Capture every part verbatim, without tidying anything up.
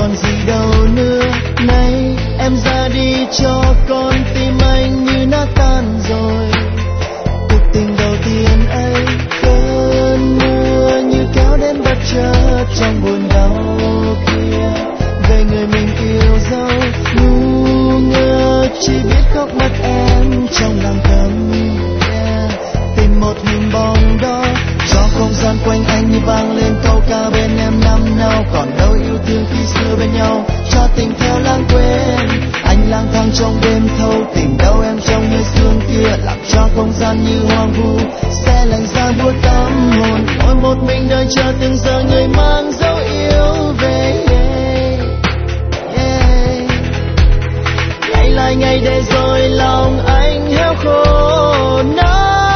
còn gì đâu nữa. Nay em ra đi cho con tim anh như nát tan rồi. Cuộc tình đầu tiên ấy, cơn mưa như kéo đến bất chợt trong buồn đau kia. Về người mình yêu dấu, ngu ngơ chỉ biết khóc mất em trong lòng thầm. Yeah. Tìm một hình bóng đó, cho không gian quanh anh như vang lên câu ca bên em năm nào. Còn đâu yêu thương khi xưa bên nhau, cho tình theo lãng quên. Anh lang thang trong đêm thâu, tìm đâu em trong nơi sương kia. Làm cho không gian như hoang vu, sẽ lạnh ra buốt tâm hồn. Ngồi một mình đợi chờ từng giờ người mang dấu yêu về. Yeah. Yeah. Ngày lại ngày để rồi lòng anh héo khô. No.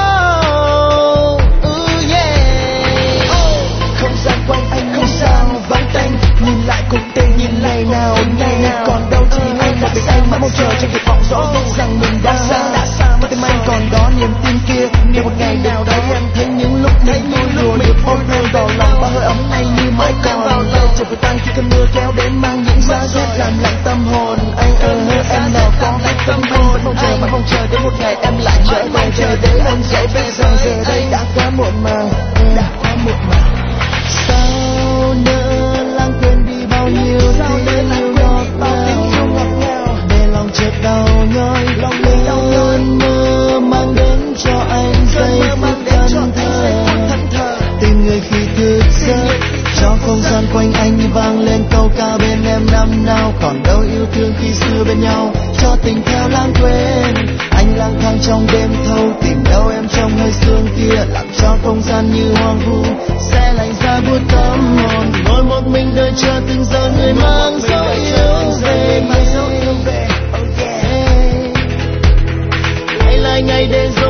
Nhìn lại cuộc tình nhìn ngày nào ngày nào còn đâu chỉ anh một mình anh mong chờ trong tuyệt vọng rõ biết rằng mình đã xa đã xa mà tim anh còn đó niềm tin kia. Nếu một ngày nào đó em thấy những lúc thấy vui đùa được ôm em vào lòng, ba hơi ấm anh như mãi còn đây trời vừa tan khi cơn mưa kéo đến mang những giá rét làm lạnh tâm hồn anh. Ơ em nào có biết tâm hồn mong chờ mà mong chờ đến một ngày em lại trở về chờ đến anh dậy bây giờ giờ đây đã quá muộn màng đã quá muộn màng. Sao nỡ lãng quên đi bao nhiêu tiếng yêu ngọt ngào để lòng chợt đau nhói. Cơn mơ mang đến cho anh giây phút thẫn thờ, tìm người khi thức giấc, cho không gian quanh anh như vang lên câu ca bên em năm nào. Còn đâu yêu thương khi xưa bên nhau, cho tình theo lãng quên. Anh lang thang trong đêm thâu, tìm đâu em trong hơi sương kia. Làm cho không gian như hoang vu, sẽ lạnh ra buốt tâm hồn. Ngồi một mình đợi chờ từng giờ người mang dấu yêu về. Ngày lại ngày để